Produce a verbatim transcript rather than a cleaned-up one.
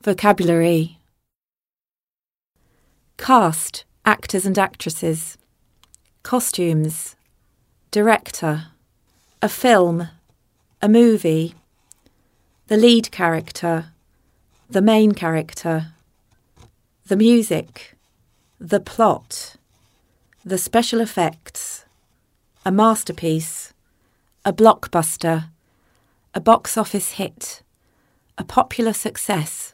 Vocabulary. Cast, actors and actresses. Costumes. Director. A film. A movie. The lead character. The main character. The music. The plot. The special effects. A masterpiece. A blockbuster. A box office hit. A popular success.